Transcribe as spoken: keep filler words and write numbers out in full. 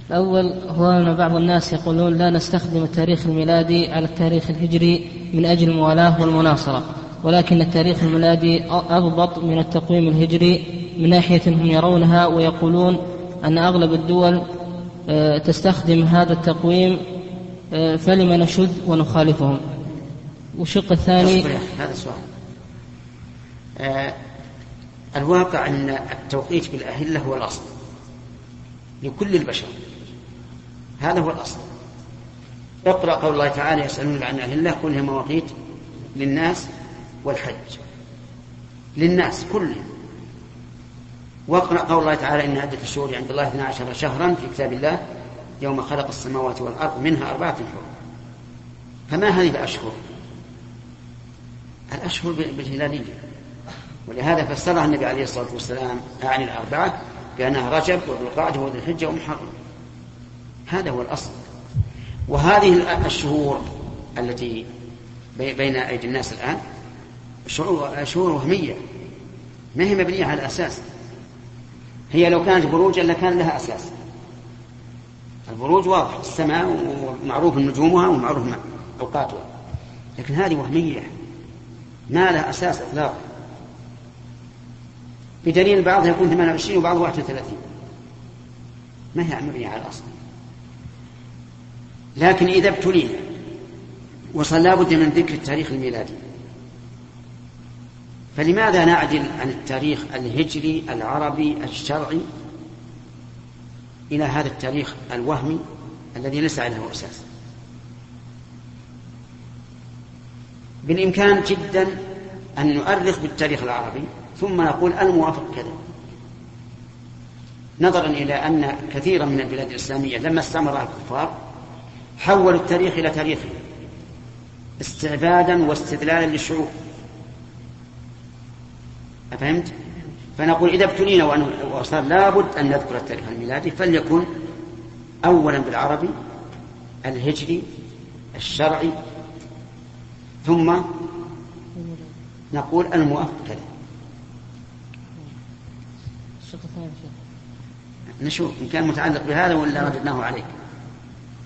الأول هو أن بعض الناس يقولون لا نستخدم التاريخ الميلادي على التاريخ الهجري من أجل الموالاة والمناصرة، ولكن التاريخ الميلادي أضبط من التقويم الهجري من ناحية هم يرونها، ويقولون أن أغلب الدول تستخدم هذا التقويم، فلما نشد ونخالفهم. والشق الثاني هذا السؤال. آه الواقع أن التوقيت بالأهلة هو الأصل لكل البشر، هذا هو الأصل. اقرأ قول الله تعالى يسألون عن الأهلة قل هي مواقيت للناس والحج، للناس كلهم. واقرأ قول الله تعالى إن عدة الشهور عند الله اثنا عشر شهرا في كتاب الله يوم خلق السماوات والأرض منها أربعة حرم. فما هذه الأشهر؟ الأشهر بالهلالية، ولهذا فسرها النبي عليه الصلاة والسلام عن الأربعة بأنها رجب وذو القعدة وذو الحجة ومحرم. هذا هو الأصل. وهذه الشهور التي بين أيدي الناس الآن شهور وهمية، ما هي مبنية على الأساس. هي لو كانت بروجا لكان لها أساس. البروج واضح، السماء ومعروف نجومها ومعروف أوقاتها، لكن هذه وهمية ما لها أساس إطلاقا، بدليل بعضها يكون ثمانية وعشرين وبعضها واحد وثلاثين، ما هي مبنية على الأصل. لكن إذا ابتلينا وصل لابد من ذكر التاريخ الميلادي، فلماذا نعدل عن التاريخ الهجري العربي الشرعي إلى هذا التاريخ الوهمي الذي ليس له أساس؟ بالإمكان جدا أن نؤرخ بالتاريخ العربي ثم نقول الموافق كذا، نظرا إلى أن كثيرا من البلاد الإسلامية لما استعمرها الكفار حولوا التاريخ إلى تاريخهم استعبادا واستدلالا للشعوب. أفهمت؟ فنقول إذا ابتلينا وصار لابد أن نذكر التاريخ الميلادي فليكن أولا بالعربي الهجري الشرعي، ثم نقول الموافق كذا. نشوف إن كان متعلق بهذا ولا رددناه عليك.